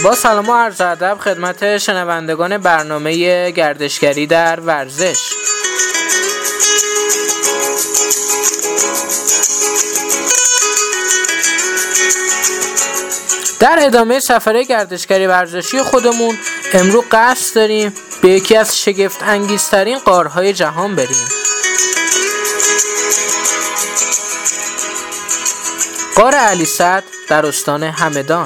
با سلام و عرض ادب خدمت شنوندگان برنامه گردشگری در ورزش. در ادامه سفر گردشگری ورزشی خودمون امروز قصد داریم به یکی از شگفت انگیزترین غارهای جهان بریم. غار علی صدر در استان همدان.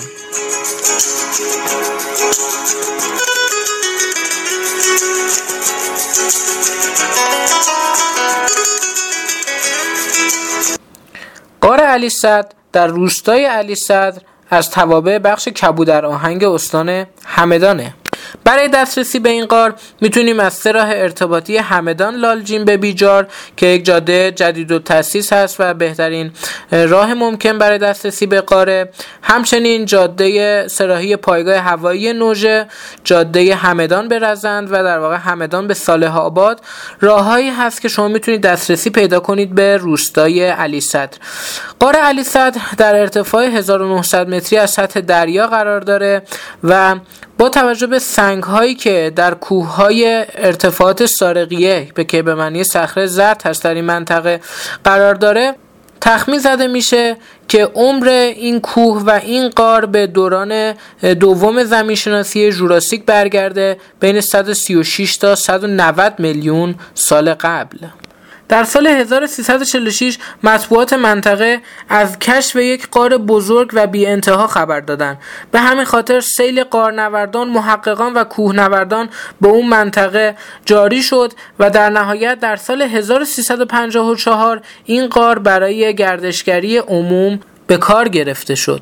غار علی صدر در روستای علی صدر از توابع بخش کبودرآهنگ استان همدانه. برای دسترسی به این غار میتونیم از 3 راه ارتباطی همدان لالجین به بیجار که یک جاده جدید و تأسیس هست و بهترین راه ممکن برای دسترسی به غاره، همچنین جاده سراحی پایگاه هوایی نوژه، جاده همدان به رزند و در واقع همدان به صالح آباد راههایی هست که شما میتونید دسترسی پیدا کنید به روستای علی صدر. غار علی صدر در ارتفاع 1900 متری از سطح دریا قرار داره و با توجه به سنگ‌هایی که در کوه‌های ارتفاعات سارقیه که به معنی صخره زرد هست در این منطقه قرار داره، تخمین زده میشه که عمر این کوه و این غار به دوران دوم زمین‌شناسی ژوراسیک برگرده بین 136 تا 190 میلیون سال قبل. در سال 1346 مطبوعات منطقه از کشف یک غار بزرگ و بی انتها خبر دادند. به همین خاطر سیل غارنوردان، محققان و کوهنوردان به اون منطقه جاری شد و در نهایت در سال 1354 این غار برای گردشگری عموم به کار گرفته شد.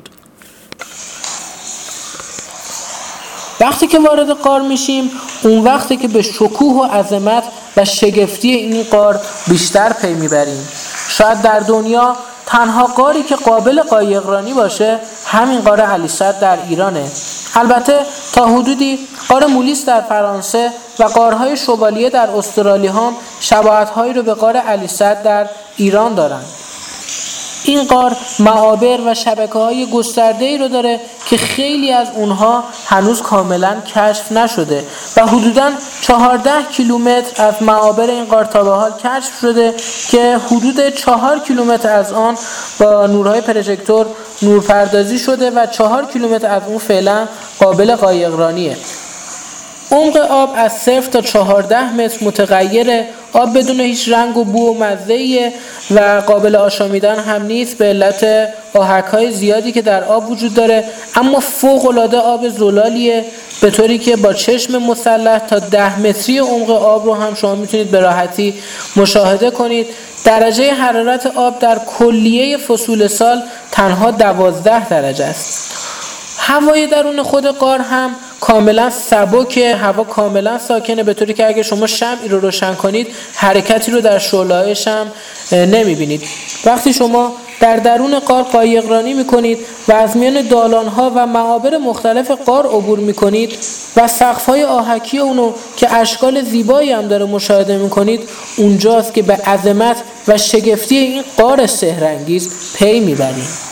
وقتی که وارد غار میشیم اون وقتی که به شکوه و عظمت و شگفتی این غار بیشتر پی میبریم. شاید در دنیا تنها غاری که قابل قایقرانی باشه همین غار علی صدر در ایرانه. البته تا حدودی غار مولیس در فرانسه و غارهای شوالیه در استرالیا هم شباهت‌هایی رو به غار علی صدر در ایران دارن. این غار معابر و شبکه‌های گسترده‌ای رو داره که خیلی از اونها هنوز کاملا کشف نشده و حدوداً 14 کیلومتر از معابر این غار تا به حال کشف شده که حدود 4 کیلومتر از آن با نورهای پروژکتور نورپردازی شده و 4 کیلومتر از اون فعلا قابل قایقرانیه. عمق آب از 0 تا 14 متر متغیره. آب بدون هیچ رنگ و بو و مزه‌ای و قابل آشامیدن هم نیست به علت آهک‌های زیادی که در آب وجود داره، اما فوق‌العاده آب زلالیه به طوری که با چشم مسلح تا 10 متری عمق آب رو هم شما میتونید به راحتی مشاهده کنید. درجه حرارت آب در کلیه فصول سال تنها 12 درجه است. هوای درون خود غار هم کاملا سبکه، هوا کاملا ساکنه به طوری که اگه شما شمعی رو روشن کنید حرکتی رو در شعله‌هاش هم نمیبینید. وقتی شما در درون غار قایقرانی میکنید و از میان دالان‌ها و معابر مختلف غار عبور میکنید و سقف‌های آهکی اونو که اشکال زیبایی هم داره مشاهده میکنید، اونجاست که به عظمت و شگفتی این غار سحرانگیز پی میبرید.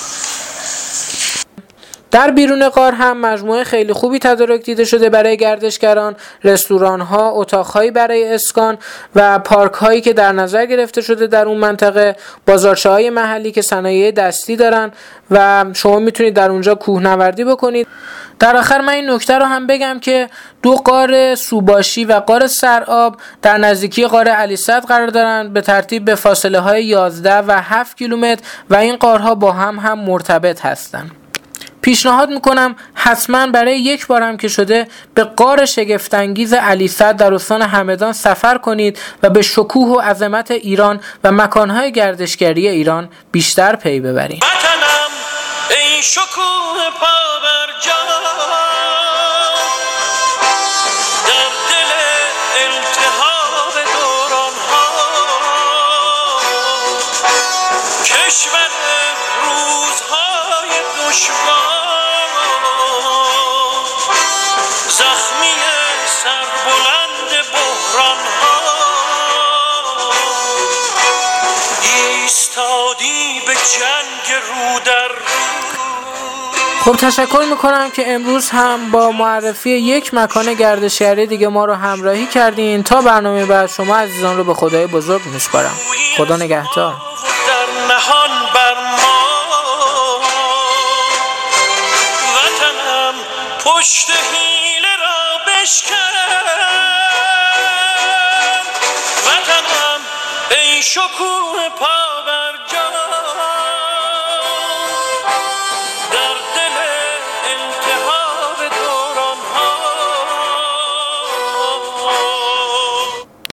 در بیرون غار هم مجموعه خیلی خوبی تدارک دیده شده برای گردشگران، رستوران‌ها، اتاق‌هایی برای اسکان و پارک‌هایی که در نظر گرفته شده در اون منطقه، بازارچه‌های محلی که صنایع دستی دارن و شما میتونید در اونجا کوهنوردی بکنید. در آخر من این نکته رو هم بگم که 2 غار سوباشی و غار سرآب در نزدیکی غار علی صدر قرار دارند به ترتیب به فاصله‌های 11 و 7 کیلومتر و این غارها با هم مرتبط هستند. پیشنهاد میکنم حتما برای یک بار هم که شده به غار شگفت‌انگیز علی صدر در استان همدان سفر کنید و به شکوه و عظمت ایران و مکانهای گردشگری ایران بیشتر پی ببرید. وطنم ای شکوه پابرجا در دل التهاب دورانها، کشور روزهای دشوار، زخمی سربلند بحرانها، ایستادی به جنگ رو در رو، خب تشکر میکنم که امروز هم با معرفی یک مکان گردشگری دیگه ما رو همراهی کردین. تا برنامه بعد شما عزیزان رو به خدای بزرگ میسپارم. خدا نگهدار. در نهان بر ما وطنم پشت حیله را بشکن، وطنم ای شکوه پا